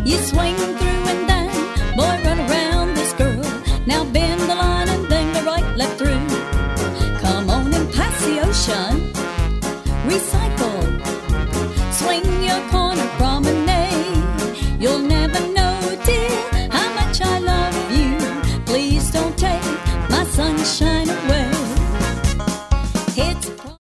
You swing through and then, boy, run around this girl. Now bend the line and then go right, left through. Come on and pass the ocean. Recycle. Swing your corner promenade. You'll never know, dear, how much I love you. Please don't take my sunshine away.